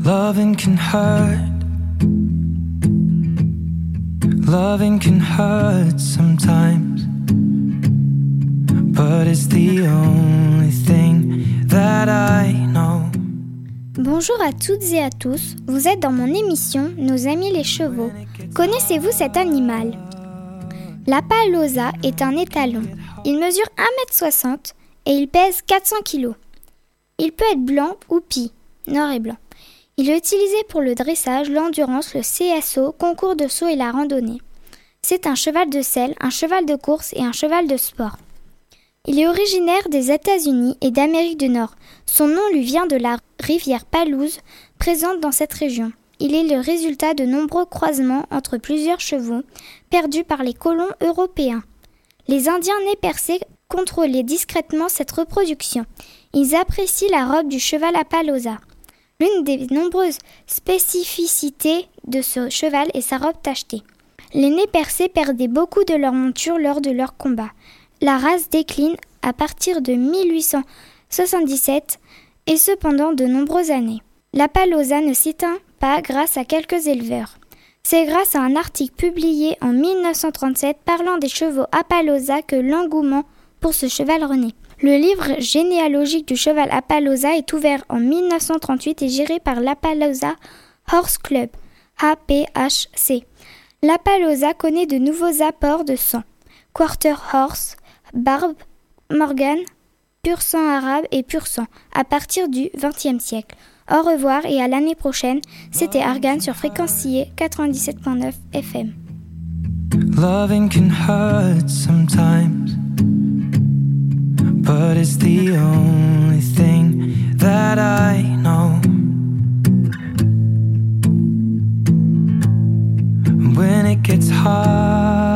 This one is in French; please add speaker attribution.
Speaker 1: Loving can hurt. Loving can hurt sometimes, but it's the only thing that I know.
Speaker 2: Bonjour à toutes et à tous, vous êtes dans mon émission Nos amis les chevaux. Connaissez-vous cet animal ? L'Appaloosa est un étalon. Il mesure 1m60 et il pèse 400 kg. Il peut être blanc ou pie, noir et blanc. Il est utilisé pour le dressage, l'endurance, le CSO, concours de saut et la randonnée. C'est un cheval de selle, un cheval de course et un cheval de sport. Il est originaire des États-Unis et d'Amérique du Nord. Son nom lui vient de la rivière Palouse, présente dans cette région. Il est le résultat de nombreux croisements entre plusieurs chevaux, perdus par les colons européens. Les Indiens nez percés contrôlaient discrètement cette reproduction. Ils apprécient la robe du cheval Appaloosa. L'une des nombreuses spécificités de ce cheval est sa robe tachetée. Les nez percés perdaient beaucoup de leur monture lors de leurs combats. La race décline à partir de 1877 et cependant de nombreuses années. L'Appaloosa ne s'éteint pas grâce à quelques éleveurs. C'est grâce à un article publié en 1937 parlant des chevaux Appaloosa que l'engouement pour ce cheval renaît. Le livre généalogique du cheval Appaloosa est ouvert en 1938 et géré par l'Appaloosa Horse Club, APHC. L'Appaloosa connaît de nouveaux apports de sang. Quarter Horse, Barbe, Morgan, pur sang arabe et pur sang, à partir du XXe siècle. Au revoir et à l'année prochaine, c'était Argan sur Fréquencier 97.9 FM.
Speaker 1: Loving can hurt sometimes, but it's the only thing that I know. When it gets hard